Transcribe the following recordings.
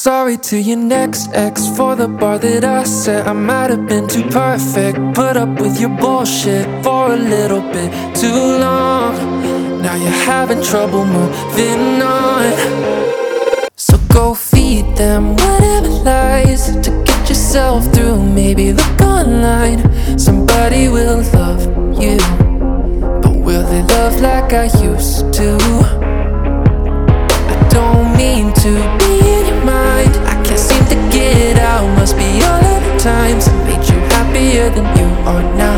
Sorry to your next ex for the bar that I set. I might have been too perfect, put up with your bullshit for a little bit too long. Now you're having trouble moving on. So go feed them whatever lies to get yourself through. Maybe look online, somebody will love you, but will they love like I used to? I don't mean to be in your mind, I can't seem to get out. Must be all of the times that made you happier than you are now.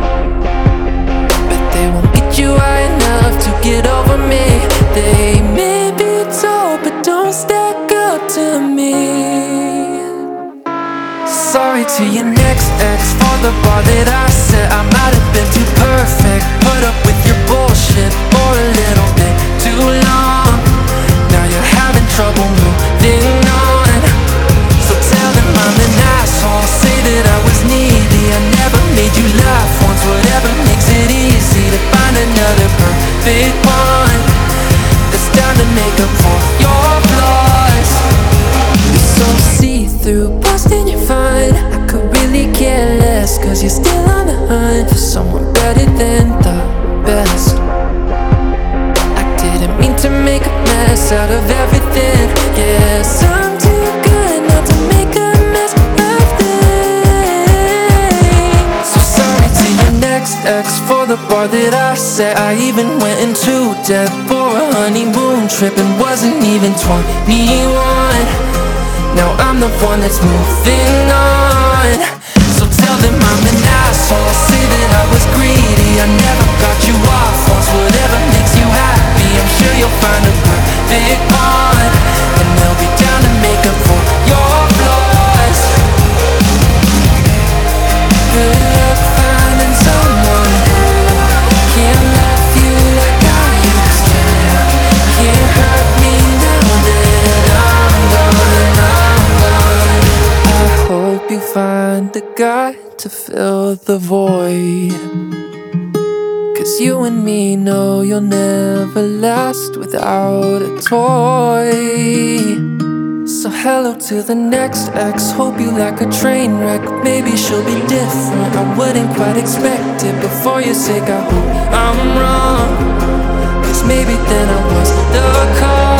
But they won't get you high enough to get over me. They may be tall but don't stack up to me. Sorry to your next ex for the bar that I set. I might have been too perfect, put up with your bullshit for a little bit too long. Now you're having trouble moving on. So tell them I'm an asshole, say that I was needy. I never made you laugh once, whatever makes it easy to find another perfect one that's down to make up for your flaws. You're so see-through, busting you're fine. I could really care less, cause you're still on the hunt for someone better than the best. I didn't mean to make a mess out of everything. Yes, I'm too good not to make a mess of things. So sorry to your next ex for the bar that I set. I even went into debt for a honeymoon trip and wasn't even 21. Now I'm the one that's moving on. So tell them I'm an asshole, say that I was greedy. I never got you off once, whatever makes you happy. I'm sure you'll find a perfect one, and they'll be down to make up for your flaws. Good luck finding someone who can't love you like I used to. Can't hurt me now that I'm gone. I hope you find the guy to fill the void, cause you and me know you'll never last without a toy. So hello to the next ex, hope you like a train wreck. Maybe she'll be different, I wouldn't quite expect it. But for your sake I hope I'm wrong, cause maybe then I was the cause.